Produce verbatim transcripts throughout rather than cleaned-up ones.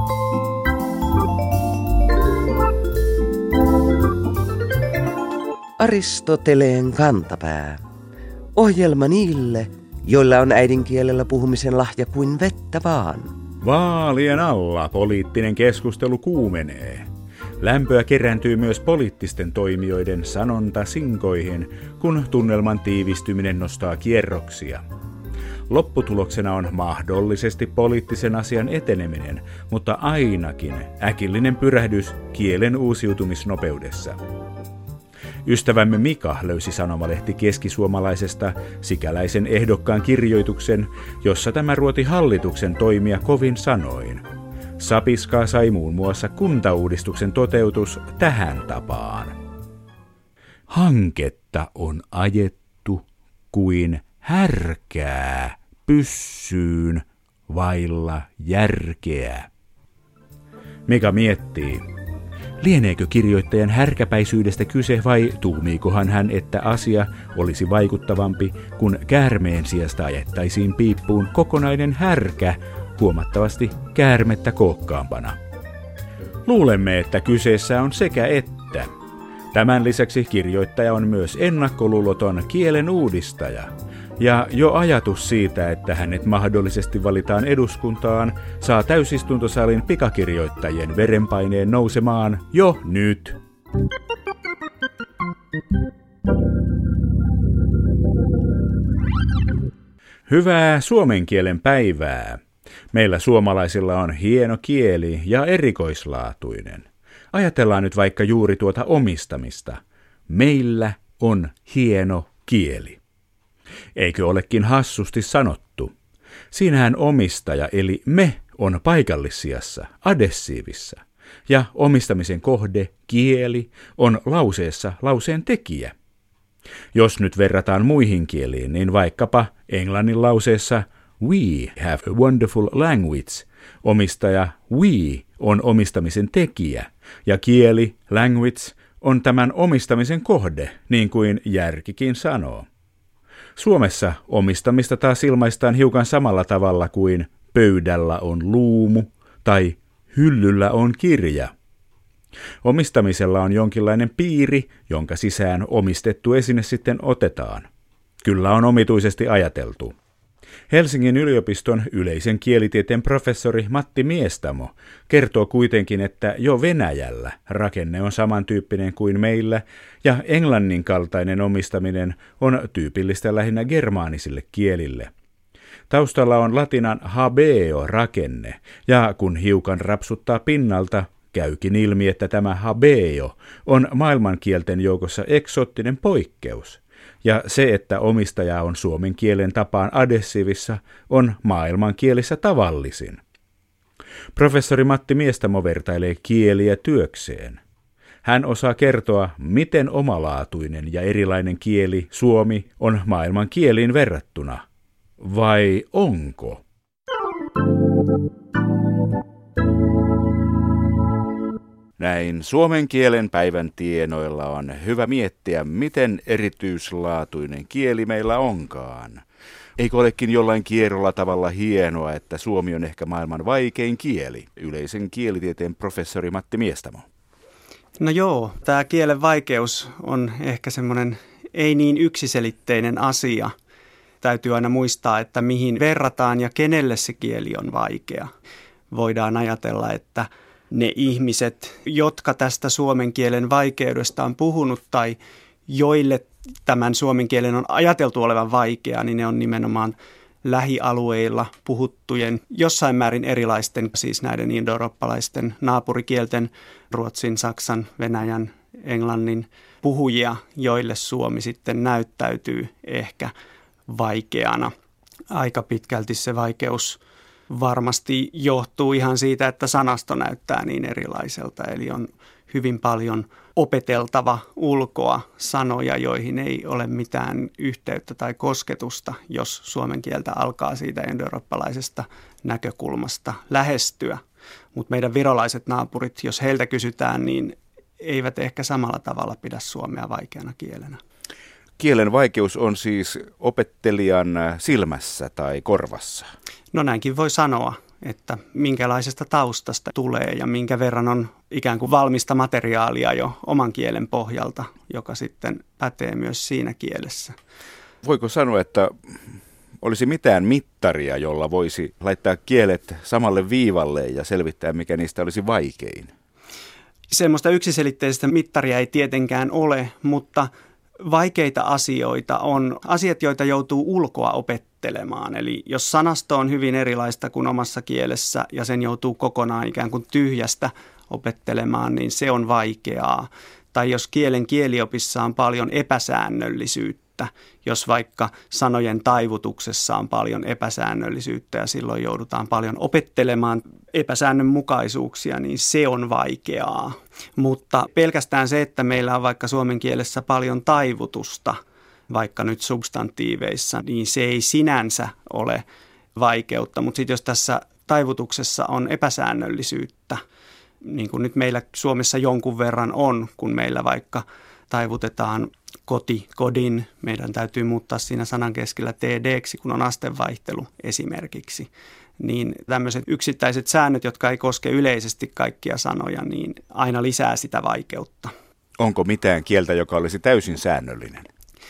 Aristoteleen kantapää. Ohjelma niille, joilla on äidinkielellä puhumisen lahja kuin vettä vaan. Vaalien alla poliittinen keskustelu kuumenee. Lämpöä kerääntyy myös poliittisten toimijoiden sanontasinkoihin, kun tunnelman tiivistyminen nostaa kierroksia. Lopputuloksena on mahdollisesti poliittisen asian eteneminen, mutta ainakin äkillinen pyrähdys kielen uusiutumisnopeudessa. Ystävämme Mika löysi sanomalehti Keskisuomalaisesta sikäläisen ehdokkaan kirjoituksen, jossa tämä ruoti hallituksen toimia kovin sanoin. Sapiskaa sai muun muassa kuntauudistuksen toteutus tähän tapaan. Hanketta on ajettu kuin härkää pyssyyn vailla järkeä. Mika miettii. Lieneekö kirjoittajan härkäpäisyydestä kyse vai tuumiikohan hän, että asia olisi vaikuttavampi, kun käärmeen sijasta ajettaisiin piippuun kokonainen härkä huomattavasti käärmettä kookkaampana? Luulemme, että kyseessä on sekä että. Tämän lisäksi kirjoittaja on myös ennakkoluuloton kielen uudistaja. Ja jo ajatus siitä, että hänet mahdollisesti valitaan eduskuntaan, saa täysistuntosalin pikakirjoittajien verenpaineen nousemaan jo nyt. Hyvää suomen kielen päivää. Meillä suomalaisilla on hieno kieli ja erikoislaatuinen. Ajatellaan nyt vaikka juuri tuota omistamista. Meillä on hieno kieli. Eikö olekin hassusti sanottu? Siinähän omistaja eli me on paikallissijassa, adessiivissa, ja omistamisen kohde, kieli, on lauseessa lauseen tekijä. Jos nyt verrataan muihin kieliin, niin vaikkapa englannin lauseessa we have a wonderful language, omistaja we on omistamisen tekijä, ja kieli, language, on tämän omistamisen kohde, niin kuin järkikin sanoo. Suomessa omistamista taas ilmaistaan hiukan samalla tavalla kuin pöydällä on luumu tai hyllyllä on kirja. Omistamisella on jonkinlainen piiri, jonka sisään omistettu esine sitten otetaan. Kyllä on omituisesti ajateltu. Helsingin yliopiston yleisen kielitieteen professori Matti Miestamo kertoo kuitenkin, että jo Venäjällä rakenne on samantyyppinen kuin meillä ja englannin kaltainen omistaminen on tyypillistä lähinnä germaanisille kielille. Taustalla on latinan habeo-rakenne ja kun hiukan rapsuttaa pinnalta, käykin ilmi, että tämä habeo on maailmankielten joukossa eksoottinen poikkeus. Ja se, että omistaja on suomen kielen tapaan adessiivissa, on maailmankielissä tavallisin. Professori Matti Miestamo vertailee kieliä työkseen. Hän osaa kertoa, miten omalaatuinen ja erilainen kieli suomi on maailman kieliin verrattuna. Vai onko? Näin suomen kielen päivän tienoilla on hyvä miettiä, miten erityislaatuinen kieli meillä onkaan. Eikö olekin jollain kierrolla tavalla hienoa, että suomi on ehkä maailman vaikein kieli? Yleisen kielitieteen professori Matti Miestamo. No joo, tämä kielen vaikeus on ehkä semmoinen ei niin yksiselitteinen asia. Täytyy aina muistaa, että mihin verrataan ja kenelle se kieli on vaikea. Voidaan ajatella, että ne ihmiset, jotka tästä suomen kielen vaikeudesta on puhunut tai joille tämän suomen kielen on ajateltu olevan vaikeaa, niin ne on nimenomaan lähialueilla puhuttujen jossain määrin erilaisten, siis näiden indoeurooppalaisten naapurikielten, ruotsin, saksan, venäjän, englannin puhujia, joille suomi sitten näyttäytyy ehkä vaikeana. Aika pitkälti se vaikeus varmasti johtuu ihan siitä, että sanasto näyttää niin erilaiselta, eli on hyvin paljon opeteltava ulkoa sanoja, joihin ei ole mitään yhteyttä tai kosketusta, jos suomen kieltä alkaa siitä indoeurooppalaisesta näkökulmasta lähestyä. Mutta meidän virolaiset naapurit, jos heiltä kysytään, niin eivät ehkä samalla tavalla pidä suomea vaikeana kielenä. Kielen vaikeus on siis opettelijan silmässä tai korvassa. No näinkin voi sanoa. että minkälaisesta taustasta tulee ja minkä verran on ikään kuin valmista materiaalia jo oman kielen pohjalta, joka sitten pätee myös siinä kielessä. Voiko sanoa, että olisi mitään mittaria, jolla voisi laittaa kielet samalle viivalle ja selvittää, mikä niistä olisi vaikein? Semmoista yksiselitteistä mittaria ei tietenkään ole, mutta vaikeita asioita on asiat, joita joutuu ulkoa opettelemaan. Eli jos sanasto on hyvin erilaista kuin omassa kielessä ja sen joutuu kokonaan ikään kuin tyhjästä opettelemaan, niin se on vaikeaa. Tai jos kielen kieliopissa on paljon epäsäännöllisyyttä, jos vaikka sanojen taivutuksessa on paljon epäsäännöllisyyttä ja silloin joudutaan paljon opettelemaan epäsäännönmukaisuuksia, niin se on vaikeaa. Mutta pelkästään se, että meillä on vaikka suomen kielessä paljon taivutusta, vaikka nyt substantiiveissa, niin se ei sinänsä ole vaikeutta. Mutta sitten jos tässä taivutuksessa on epäsäännöllisyyttä, niin kuin nyt meillä Suomessa jonkun verran on, kun meillä vaikka taivutetaan koti, kodin, meidän täytyy muuttaa siinä sanan keskellä td:ksi, kun on astevaihtelu esimerkiksi. Niin tämmöiset yksittäiset säännöt, jotka ei koske yleisesti kaikkia sanoja, niin aina lisää sitä vaikeutta. Onko mitään kieltä, joka olisi täysin säännöllinen?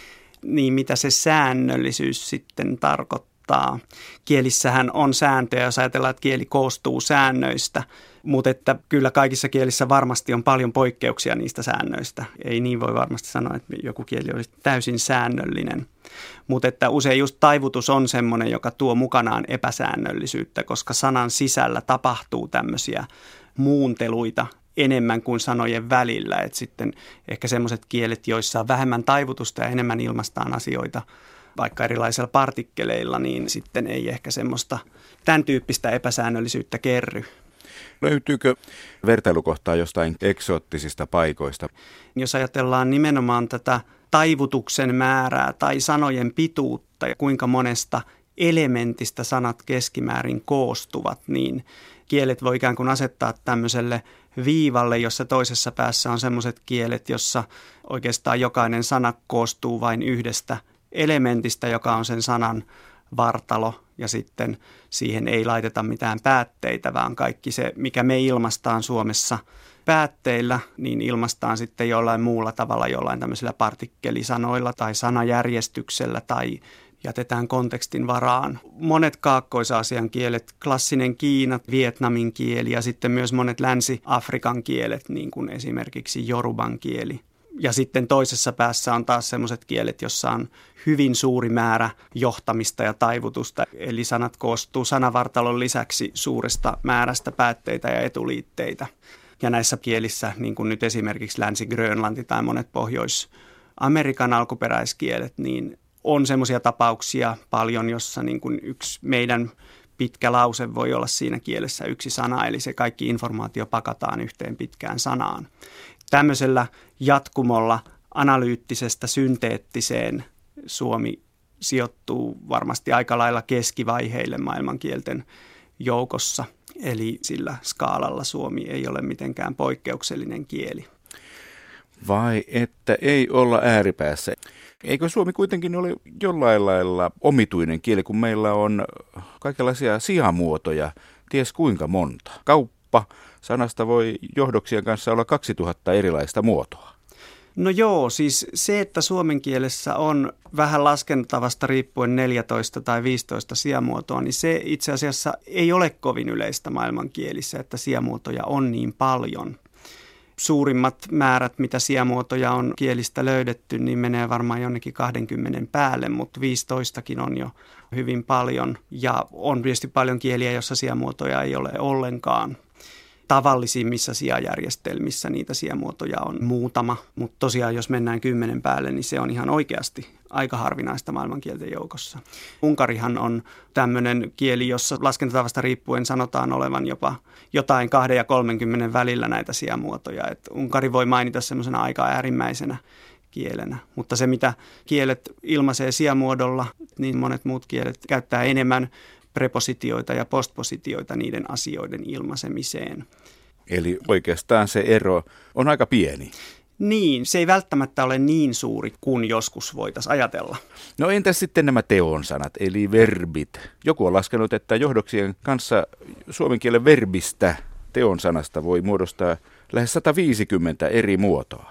Niin mitä se säännöllisyys sitten tarkoittaa? Kielissähän on sääntöjä, jos ajatellaan, että kieli koostuu säännöistä, mutta että kyllä kaikissa kielissä varmasti on paljon poikkeuksia niistä säännöistä. Ei niin voi varmasti sanoa, että joku kieli olisi täysin säännöllinen. Mutta että usein just taivutus on semmoinen, joka tuo mukanaan epäsäännöllisyyttä, koska sanan sisällä tapahtuu tämmöisiä muunteluita enemmän kuin sanojen välillä. Et sitten ehkä semmoiset kielet, joissa on vähemmän taivutusta ja enemmän ilmaistaan asioita, vaikka erilaisilla partikkeleilla, niin sitten ei ehkä semmoista tämän tyyppistä epäsäännöllisyyttä kerry. Löytyykö vertailukohtaa jostain eksoottisista paikoista? Jos ajatellaan nimenomaan tätä taivutuksen määrää tai sanojen pituutta ja kuinka monesta elementistä sanat keskimäärin koostuvat, niin kielet voi ikään kuin asettaa tämmöiselle viivalle, jossa toisessa päässä on semmoiset kielet, jossa oikeastaan jokainen sana koostuu vain yhdestä elementistä, joka on sen sanan vartalo, ja sitten siihen ei laiteta mitään päätteitä, vaan kaikki se, mikä me ilmaistaan Suomessa päätteillä, niin ilmaistaan sitten jollain muulla tavalla, jollain tämmöisillä partikkelisanoilla tai sanajärjestyksellä tai jätetään kontekstin varaan. Monet Kaakkois-Aasian kielet, klassinen Kiina, Vietnamin kieli ja sitten myös monet Länsi-Afrikan kielet, niin kuin esimerkiksi Yoruban kieli. Ja sitten toisessa päässä on taas sellaiset kielet, jossa on hyvin suuri määrä johtamista ja taivutusta. Eli sanat koostuu sanavartalon lisäksi suuresta määrästä päätteitä ja etuliitteitä. Ja näissä kielissä, niin kuin nyt esimerkiksi Länsi-Grönlanti tai monet Pohjois-Amerikan alkuperäiskielet, niin on semmoisia tapauksia paljon, jossa niin kuin yksi meidän pitkä lause voi olla siinä kielessä yksi sana, eli se kaikki informaatio pakataan yhteen pitkään sanaan. Tämmöisellä jatkumolla analyyttisestä synteettiseen Suomi sijoittuu varmasti aika lailla keskivaiheille maailmankielten joukossa, eli sillä skaalalla Suomi ei ole mitenkään poikkeuksellinen kieli. Vai että ei olla ääripäässä? Eikö suomi kuitenkin ole jollain lailla omituinen kieli, kun meillä on kaikenlaisia sijamuotoja, ties kuinka monta? Kauppa sanasta voi johdoksien kanssa olla kaksituhatta erilaista muotoa. No joo, siis se, että suomen kielessä on vähän laskentatavasta riippuen neljätoista tai viisitoista sijamuotoa, niin se itse asiassa ei ole kovin yleistä maailmankielissä, että sijamuotoja on niin paljon. Suurimmat määrät, mitä sijamuotoja on kielistä löydetty, niin menee varmaan jonnekin kaksikymmentä päälle, mutta viisitoistakin on jo hyvin paljon. Ja on tietysti paljon kieliä, jossa sijamuotoja ei ole ollenkaan. Tavallisimmissa sijajärjestelmissä niitä sijamuotoja on muutama, mutta tosiaan jos mennään kymmenen päälle, niin se on ihan oikeasti aika harvinaista maailmankielten joukossa. Unkarihan on tämmöinen kieli, jossa laskentatavasta riippuen sanotaan olevan jopa jotain kahden ja kolmenkymmenen välillä näitä sijamuotoja. Et Unkari voi mainita semmoisena aika äärimmäisenä kielenä, mutta se mitä kielet ilmaisee sijamuodolla, niin monet muut kielet käyttää enemmän prepositioita ja postpositioita niiden asioiden ilmaisemiseen. Eli oikeastaan se ero on aika pieni. Niin, se ei välttämättä ole niin suuri kuin joskus voitaisiin ajatella. No entäs sitten nämä teonsanat, eli verbit? Joku on laskenut, että johdoksien kanssa suomen kielen verbistä teonsanasta voi muodostaa lähes sata viisikymmentä eri muotoa.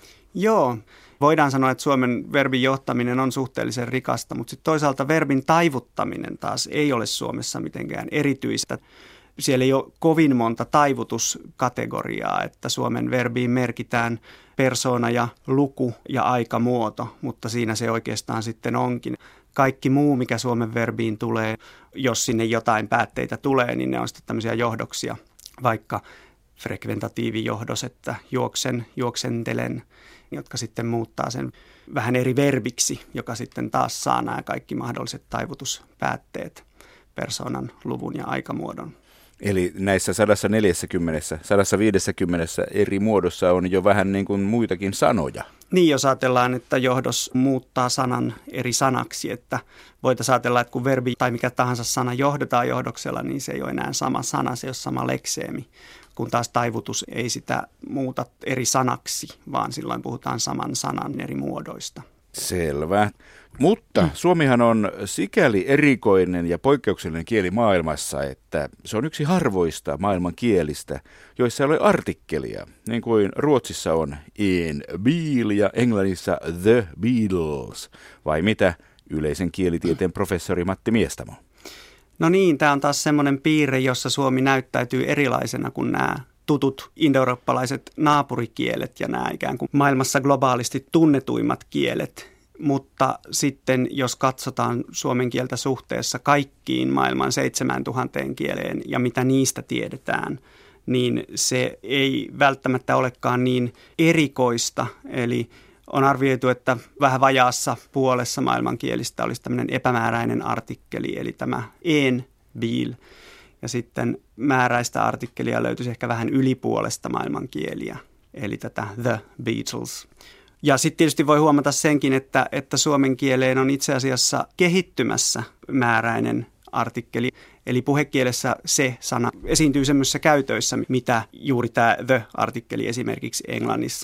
Joo, voidaan sanoa, että suomen verbin johtaminen on suhteellisen rikasta, mutta sitten toisaalta verbin taivuttaminen taas ei ole Suomessa mitenkään erityistä. Siellä ei ole kovin monta taivutuskategoriaa, että suomen verbiin merkitään persoona ja luku ja aikamuoto, mutta siinä se oikeastaan sitten onkin. Kaikki muu, mikä suomen verbiin tulee, jos sinne jotain päätteitä tulee, niin ne on sitten tämmöisiä johdoksia, vaikka frekventatiivijohdos, että juoksen, juoksentelen, jotka sitten muuttaa sen vähän eri verbiksi, joka sitten taas saa nämä kaikki mahdolliset taivutuspäätteet, persoonan, luvun ja aikamuodon. Eli näissä sata neljäkymmentä, sata viisikymmentä eri muodossa on jo vähän niin kuin muitakin sanoja. Niin, jos ajatellaan, että johdos muuttaa sanan eri sanaksi, että voitaisiin ajatella, että kun verbi tai mikä tahansa sana johdetaan johdoksella, niin se ei ole enää sama sana, se ei ole sama lekseemi, kun taas taivutus ei sitä muuta eri sanaksi, vaan silloin puhutaan saman sanan eri muodoista. Selvä. Mutta suomihan on sikäli erikoinen ja poikkeuksellinen kieli maailmassa, että se on yksi harvoista maailman kielistä, joissa ei ole artikkelia, niin kuin Ruotsissa on en bil ja Englannissa the Beatles, vai mitä yleisen kielitieteen professori Matti Miestamo? No niin, tämä on taas semmoinen piirre, jossa Suomi näyttäytyy erilaisena kuin nämä tutut indoeurooppalaiset naapurikielet ja nämä ikään kuin maailmassa globaalisti tunnetuimmat kielet. Mutta sitten jos katsotaan suomen kieltä suhteessa kaikkiin maailman seitsemäntuhanteen kieleen ja mitä niistä tiedetään, niin se ei välttämättä olekaan niin erikoista. Eli on arvioitu, että vähän vajaassa puolessa maailmankielistä olisi tämmöinen epämääräinen artikkeli, eli tämä en bil. Ja sitten määräistä artikkelia löytyisi ehkä vähän yli puolesta maailmankieliä, eli tätä the Beatles. Ja sitten tietysti voi huomata senkin, että, että suomen kieleen on itse asiassa kehittymässä määräinen artikkeli. Eli puhekielessä se sana esiintyy semmoisissa käytöissä, mitä juuri tämä the-artikkeli esimerkiksi englannissa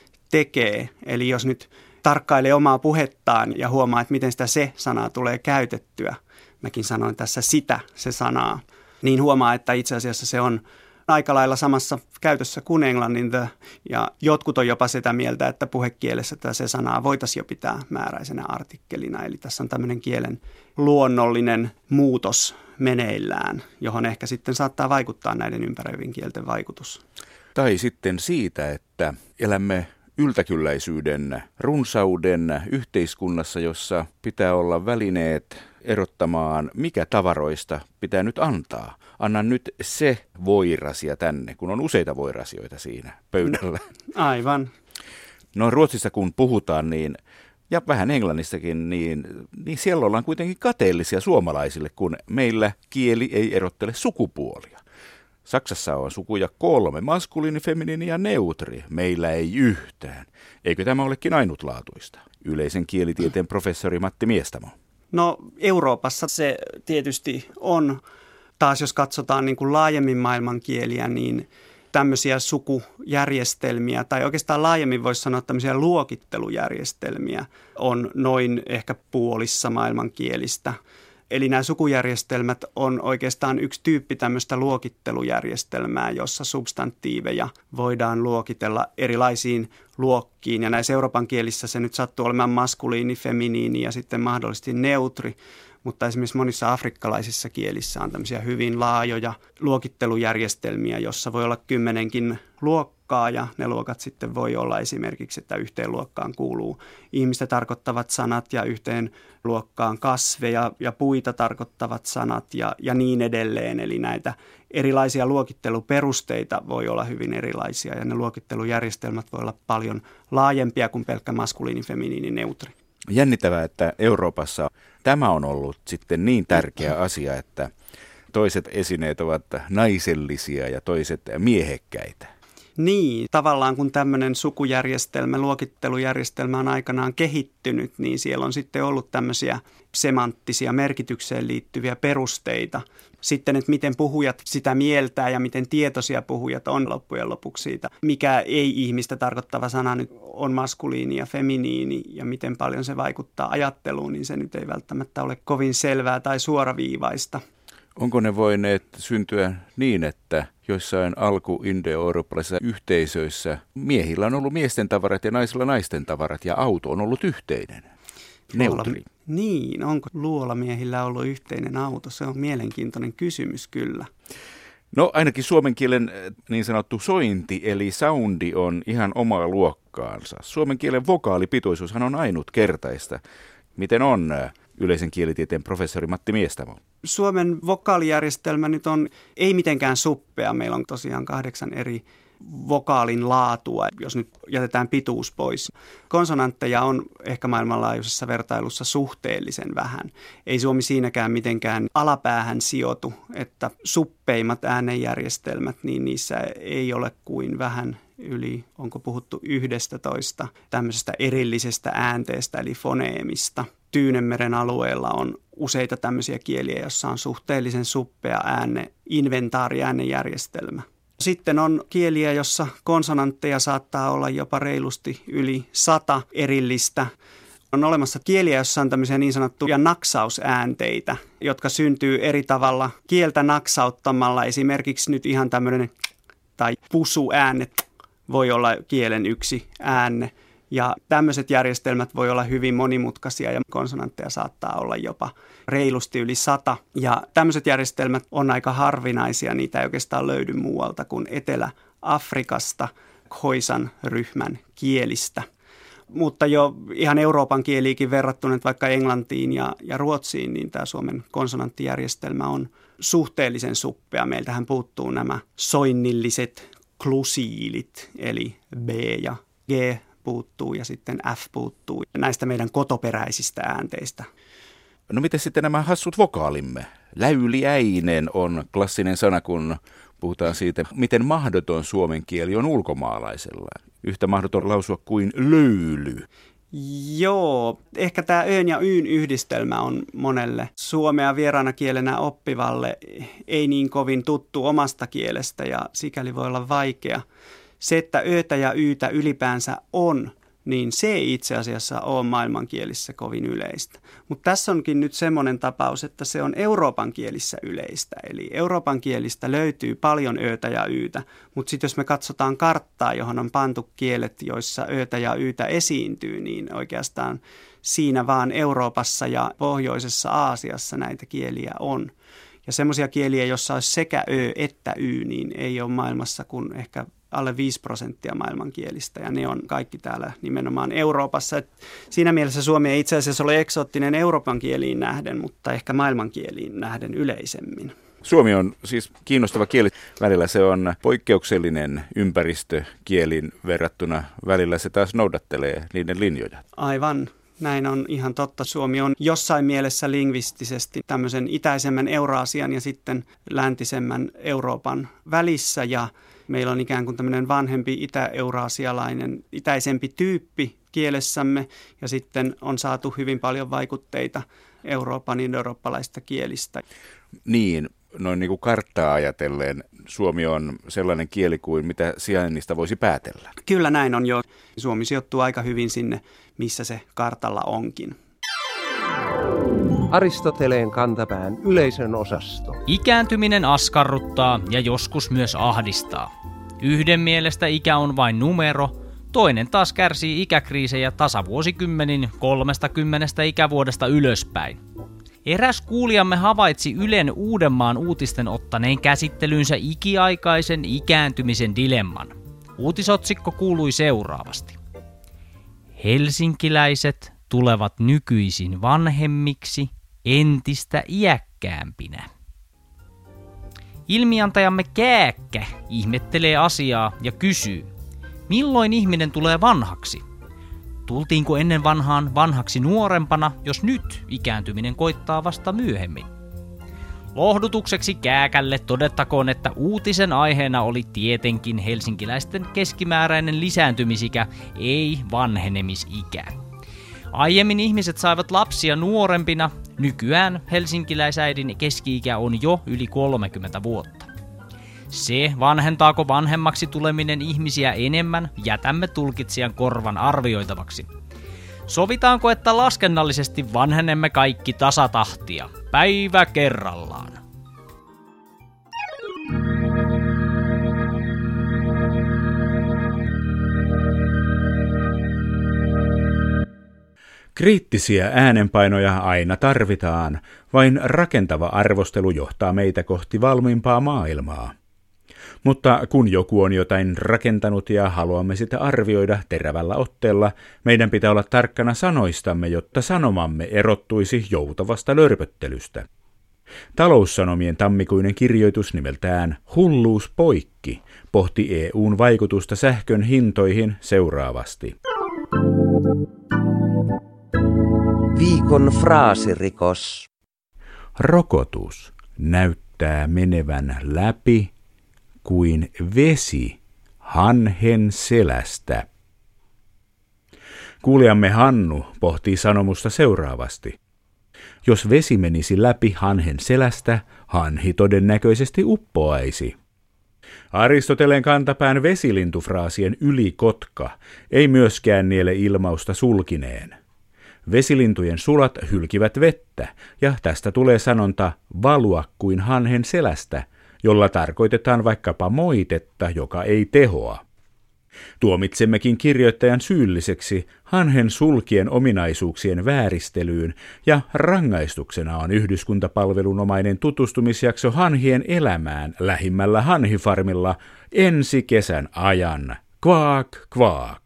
tekee. Eli jos nyt tarkkailee omaa puhettaan ja huomaa, että miten sitä se-sanaa tulee käytettyä, mäkin sanoin tässä sitä, se sanaa, niin huomaa, että itse asiassa se on aika lailla samassa käytössä kuin englannin the, ja jotkut on jopa sitä mieltä, että puhekielessä tätä se sanaa voitaisiin jo pitää määräisenä artikkelina. Eli tässä on tämmöinen kielen luonnollinen muutos meneillään, johon ehkä sitten saattaa vaikuttaa näiden ympäröivien kielten vaikutus. Tai sitten siitä, että elämme yltäkylläisyyden, runsauden yhteiskunnassa, jossa pitää olla välineet erottamaan, mikä tavaroista pitää nyt antaa. Anna nyt se voirasia tänne, kun on useita voirasioita siinä pöydällä. Aivan. No Ruotsissa kun puhutaan, niin, ja vähän Englannissakin, niin, niin siellä ollaan kuitenkin kateellisia suomalaisille, kun meillä kieli ei erottele sukupuolia. Saksassa on sukuja kolme, maskuliini, feminiini ja neutri. Meillä ei yhtään. Eikö tämä olekin ainutlaatuista? Yleisen kielitieteen professori Matti Miestamo. No Euroopassa se tietysti on. Taas jos katsotaan niin kuin laajemmin maailmankieliä, niin tämmöisiä sukujärjestelmiä, tai oikeastaan laajemmin voisi sanoa tämmöisiä luokittelujärjestelmiä, on noin ehkä puolissa maailmankielistä. Eli nämä sukujärjestelmät on oikeastaan yksi tyyppi tämmöistä luokittelujärjestelmää, jossa substantiiveja voidaan luokitella erilaisiin luokkiin. Ja näissä Euroopan kielissä se nyt sattuu olemaan maskuliini, feminiini ja sitten mahdollisesti neutri. Mutta esimerkiksi monissa afrikkalaisissa kielissä on tämmöisiä hyvin laajoja luokittelujärjestelmiä, jossa voi olla kymmenenkin luokkaa ja ne luokat sitten voi olla esimerkiksi, että yhteen luokkaan kuuluu ihmistä tarkoittavat sanat ja yhteen luokkaan kasveja ja puita tarkoittavat sanat ja, ja niin edelleen. Eli näitä erilaisia luokitteluperusteita voi olla hyvin erilaisia ja ne luokittelujärjestelmät voi olla paljon laajempia kuin pelkkä maskuliini, feminiini, neutri. Jännittävää, että Euroopassa tämä on ollut sitten niin tärkeä asia, että toiset esineet ovat naisellisia ja toiset miehekkäitä. Niin, tavallaan kun tämmöinen sukujärjestelmä, luokittelujärjestelmä on aikanaan kehittynyt, niin siellä on sitten ollut tämmöisiä semanttisia merkitykseen liittyviä perusteita. Sitten, että miten puhujat sitä mieltää ja miten tietoisia puhujat on loppujen lopuksi siitä, mikä ei-ihmistä tarkoittava sana nyt on maskuliini ja feminiini ja miten paljon se vaikuttaa ajatteluun, niin se nyt ei välttämättä ole kovin selvää tai suoraviivaista. Onko ne voineet syntyä niin, että joissain alku-indoeurooppalaisissa yhteisöissä miehillä on ollut miesten tavarat ja naisilla naisten tavarat ja auto on ollut yhteinen? Neutri. Niin, onko luolamiehillä ollut yhteinen auto? Se on mielenkiintoinen kysymys kyllä. No ainakin suomen kielen niin sanottu sointi eli soundi on ihan omaa luokkaansa. Suomen kielen vokaalipitoisuushan on ainutkertaista. Miten on yleisen kielitieteen professori Matti Miestamo? Suomen vokaalijärjestelmä nyt on ei mitenkään suppea. Meillä on tosiaan kahdeksan eri vokaalin laatua, jos nyt jätetään pituus pois. Konsonantteja on ehkä maailmanlaajuisessa vertailussa suhteellisen vähän. Ei Suomi siinäkään mitenkään alapäähän sijoitu, että suppeimmat äänenjärjestelmät, niin niissä ei ole kuin vähän yli, onko puhuttu yhdestä toista tämmöisestä erillisestä äänteestä eli foneemista. Tyynenmeren alueella on useita tämmöisiä kieliä, joissa on suhteellisen suppea ääne, inventaariäänenjärjestelmä. Sitten on kieliä, jossa konsonantteja saattaa olla jopa reilusti yli sata erillistä. On olemassa kieliä, jossa on tämmöisiä niin sanottuja naksausäänteitä, jotka syntyy eri tavalla kieltä naksauttamalla. Esimerkiksi nyt ihan tämmöinen tai pusuäänet voi olla kielen yksi äänne. Ja tämmöiset järjestelmät voi olla hyvin monimutkaisia ja konsonantteja saattaa olla jopa reilusti yli sata. Ja tämmöiset järjestelmät on aika harvinaisia, niitä ei oikeastaan löydy muualta kuin Etelä-Afrikasta, Khoisan ryhmän kielistä. Mutta jo ihan Euroopan kieliikin verrattuna vaikka Englantiin ja, ja Ruotsiin, niin tämä Suomen konsonanttijärjestelmä on suhteellisen suppea. Meiltähän puuttuu nämä soinnilliset klusiilit, eli B ja G puuttuu ja sitten F puuttuu näistä meidän kotoperäisistä äänteistä. No miten sitten nämä hassut vokaalimme? Läyliäinen on klassinen sana, kun puhutaan siitä, miten mahdoton suomen kieli on ulkomaalaisella. Yhtä mahdoton lausua kuin löyly. Joo, ehkä tämä öön ja yyn yhdistelmä on monelle suomea vieraana kielenä oppivalle ei niin kovin tuttu omasta kielestä ja sikäli voi olla vaikea. Se, että öötä ja yytä ylipäänsä on, niin se ei itse asiassa ole maailmankielissä kovin yleistä. Mutta tässä onkin nyt semmoinen tapaus, että se on Euroopan kielissä yleistä. Eli Euroopan kielistä löytyy paljon öötä ja yytä, mutta sitten jos me katsotaan karttaa, johon on pantu kielet, joissa öötä ja yytä esiintyy, niin oikeastaan siinä vaan Euroopassa ja pohjoisessa Aasiassa näitä kieliä on. Ja semmoisia kieliä, joissa olisi sekä ö että y, niin ei ole maailmassa kuin ehkä alle viisi prosenttia maailmankielistä, ja ne on kaikki täällä nimenomaan Euroopassa. Et siinä mielessä suomi ei itse asiassa ole eksoottinen Euroopan kieliin nähden, mutta ehkä maailmankieliin nähden yleisemmin. Suomi on siis kiinnostava kieli. Välillä se on poikkeuksellinen ympäristö kielin verrattuna. Välillä se taas noudattelee niiden linjoja. Aivan. Näin on ihan totta. Suomi on jossain mielessä lingvistisesti tämmöisen itäisemmän Euraasian ja sitten läntisemmän Euroopan välissä, ja meillä on ikään kuin tämmöinen vanhempi itä-euraasialainen, itäisempi tyyppi kielessämme, ja sitten on saatu hyvin paljon vaikutteita Euroopan indoeurooppalaisista kielistä. Niin, noin niin kuin karttaa ajatellen suomi on sellainen kieli kuin mitä sijainnista voisi päätellä. Kyllä näin on jo. Suomi sijoittuu aika hyvin sinne, missä se kartalla onkin. Aristoteleen kantapään yleisön osasto. Ikääntyminen askarruttaa ja joskus myös ahdistaa. Yhden mielestä ikä on vain numero, toinen taas kärsii ikäkriisejä tasavuosikymmenin kolmestakymmenestä ikävuodesta ylöspäin. Eräs kuulijamme havaitsi Ylen Uudenmaan uutisten ottaneen käsittelyynsä ikiaikaisen ikääntymisen dilemman. Uutisotsikko kuului seuraavasti. Helsinkiläiset tulevat nykyisin vanhemmiksi entistä iäkkäämpinä. Ilmiantajamme Kääkkä ihmettelee asiaa ja kysyy, milloin ihminen tulee vanhaksi? Tultiinko ennen vanhaan vanhaksi nuorempana, jos nyt ikääntyminen koittaa vasta myöhemmin? Lohdutukseksi kääkälle todettakoon, että uutisen aiheena oli tietenkin helsinkiläisten keskimääräinen lisääntymisikä, ei vanhenemisikä. Aiemmin ihmiset saivat lapsia nuorempina, nykyään helsinkiläisäidin keski-ikä on jo yli kolmekymmentä vuotta. Se, vanhentaako vanhemmaksi tuleminen ihmisiä enemmän, jätämme tulkitsijan korvan arvioitavaksi. Sovitaanko, että laskennallisesti vanhenemme kaikki tasatahtia, päivä kerrallaan? Kriittisiä äänenpainoja aina tarvitaan, vain rakentava arvostelu johtaa meitä kohti valmiimpaa maailmaa. Mutta kun joku on jotain rakentanut ja haluamme sitä arvioida terävällä otteella, meidän pitää olla tarkkana sanoistamme, jotta sanomamme erottuisi joutavasta lörpöttelystä. Taloussanomien tammikuinen kirjoitus nimeltään Hulluus poikki pohti E U:n vaikutusta sähkön hintoihin seuraavasti. Viikon fraasirikos. Rokotus näyttää menevän läpi kuin vesi hanhen selästä. Kuulijamme Hannu pohtii sanomusta seuraavasti. Jos vesi menisi läpi hanhen selästä, hanhi todennäköisesti uppoaisi. Aristoteleen kantapään vesilintufraasien ylikotka ei myöskään niele ilmausta sulkineen. Vesilintujen sulat hylkivät vettä, ja tästä tulee sanonta valua kuin hanhen selästä, jolla tarkoitetaan vaikkapa moitetta, joka ei tehoa. Tuomitsemmekin kirjoittajan syylliseksi hanhen sulkien ominaisuuksien vääristelyyn, ja rangaistuksena on yhdyskuntapalvelunomainen tutustumisjakso hanhien elämään lähimmällä hanhifarmilla ensi kesän ajan. Kvaak, kvaak.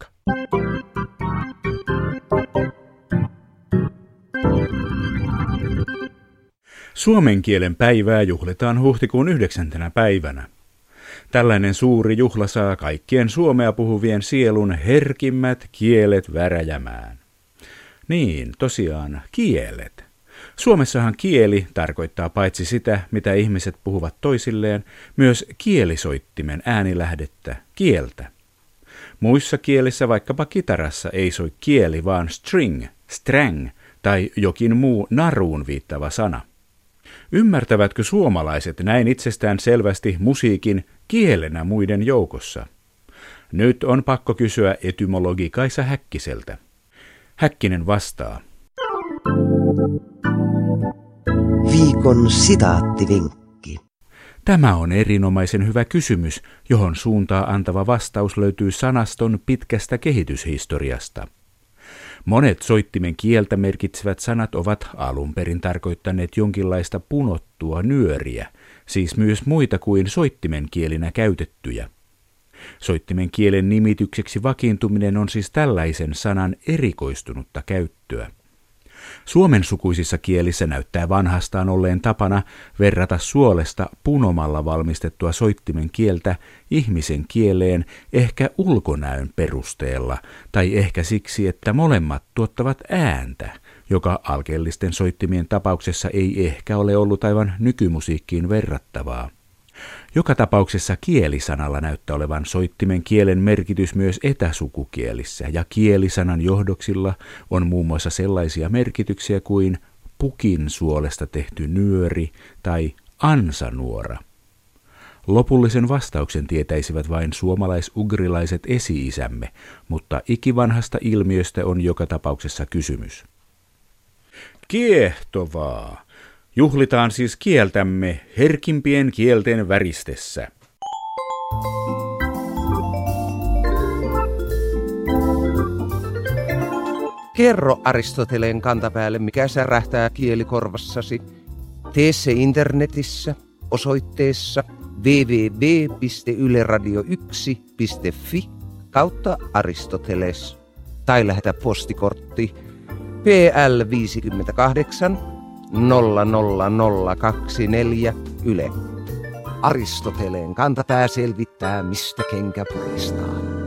Suomen kielen päivää juhlitaan huhtikuun yhdeksäntenä päivänä. Tällainen suuri juhla saa kaikkien suomea puhuvien sielun herkimmät kielet väräjämään. Niin, tosiaan, kielet. Suomessahan kieli tarkoittaa paitsi sitä, mitä ihmiset puhuvat toisilleen, myös kielisoittimen äänilähdettä, kieltä. Muissa kielissä, vaikkapa kitarassa, ei soi kieli, vaan string, strang tai jokin muu naruun viittava sana. Ymmärtävätkö suomalaiset näin itsestään selvästi musiikin kielenä muiden joukossa? Nyt on pakko kysyä etymologi Kaisa Häkkiseltä. Häkkinen vastaa. Viikon sitaattivinkki. Tämä on erinomaisen hyvä kysymys, johon suuntaa antava vastaus löytyy sanaston pitkästä kehityshistoriasta. Monet soittimen kieltä merkitsevät sanat ovat alun perin tarkoittaneet jonkinlaista punottua nyöriä, siis myös muita kuin soittimen kielinä käytettyjä. Soittimen kielen nimitykseksi vakiintuminen on siis tällaisen sanan erikoistunutta käyttöä. Suomen sukuisissa kielissä näyttää vanhastaan olleen tapana verrata suolesta punomalla valmistettua soittimen kieltä ihmisen kieleen ehkä ulkonäön perusteella, tai ehkä siksi, että molemmat tuottavat ääntä, joka alkeellisten soittimien tapauksessa ei ehkä ole ollut aivan nykymusiikkiin verrattavaa. Joka tapauksessa kielisanalla näyttää olevan soittimen kielen merkitys myös etäsukukielissä, ja kielisanan johdoksilla on muun muassa sellaisia merkityksiä kuin pukin suolesta tehty nyöri tai ansanuora. Lopullisen vastauksen tietäisivät vain suomalais-ugrilaiset esi-isämme, mutta ikivanhasta ilmiöstä on joka tapauksessa kysymys. Kiehtovaa! Juhlitaan siis kieltämme herkimpien kielten väristessä. Kerro Aristoteleen kantapäälle, mikä särähtää kielikorvassasi. Tee se internetissä osoitteessa double-u double-u double-u piste yle radio yksi piste fi kautta Aristoteles tai lähetä postikortti P L viisikymmentäkahdeksan nolla nolla nolla kaksikymmentäneljä Yle. Aristoteleen kantapää selvittää, mistä kenkä puristaa.